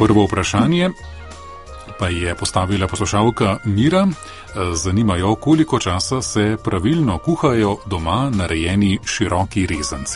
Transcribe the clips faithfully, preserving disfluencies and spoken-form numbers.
Prvo vprašanje pa je postavila poslušalka Mira. Zanima jo, koliko časa se pravilno kuhajo doma narejeni široki rezanci.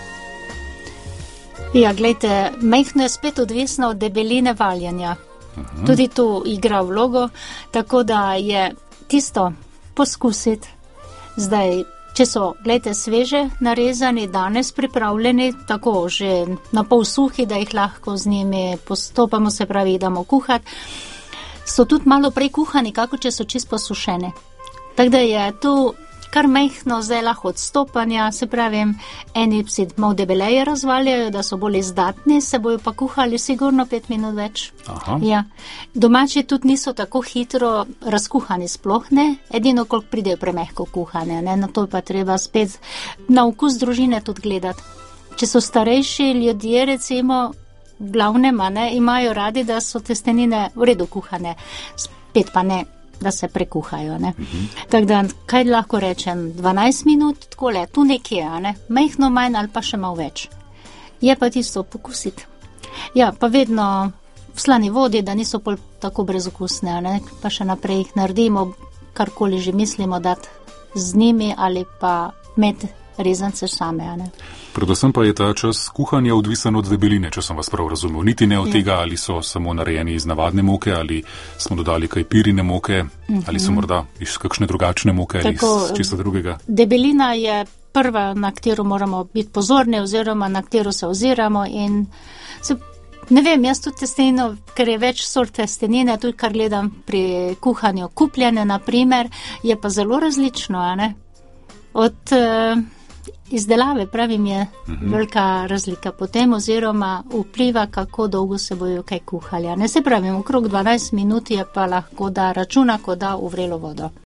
Ja, gledajte, majhno je spet odvisno od debeline valjanja. Uh-huh. Tudi to igra vlogo, tako da je tisto poskusiti. Zdaj, če so, gledajte, sveže narezani, danes pripravljeni, tako že na pol suhi, da jih lahko z njimi postopamo, se pravi, damo kuhati, so tudi malo prej kuhani, kako če so čisto posušene. Tako da je to kar majhno zdaj lahko odstopanja, se pravi, eni psi malo debeleje razvaljajo, da so bolj izdatni, se bojo pa kuhali sigurno pet minut več. Aha. Ja. Domači tudi niso tako hitro razkuhani sploh ne, edino koliko pridejo premehko kuhane, ne, na to pa treba spet na okus družine tudi gledati. Če so starejši ljudje, recimo, glavnem, ne, imajo radi, da so testenine v redu kuhane, spet pa ne, da se prekuhajo, ne. Uh-huh. Tako da, kaj lahko rečem, dvanajst minut, takole, tu nekje, ne, majhno manj ali pa še malo več. Je pa tisto pokusiti. Ja, pa vedno v slani vodi, da niso pol tako brezokusne, ne, pa še naprej jih naredimo, karkoli že mislimo dati z njimi ali pa med rezance same, ne. Predvsem pa je ta čas kuhanja odvisen od debeline, če sem vas prav razumel. Niti ne od tega, ali so samo narejeni iz navadne moke, ali smo dodali kaj pirine moke, uh-huh. ali so morda iz kakšne drugačne moke, tako, ali iz čisto drugega. Debelina je prva, na katero moramo biti pozorni, oziroma na katero se oziramo in se, ne vem, jaz tudi testenino, ker je več sort testenine, tudi kar gledam pri kuhanju kupljene, na primer, je pa zelo različno, a ne? Od uh, izdelave, pravim, je uh-huh. velika razlika potem, oziroma vpliva, kako dolgo se bojo kaj kuhali. Ne, se pravim, okrog dvanajst minut je pa lahko da računa, ko da v vrelo vodo.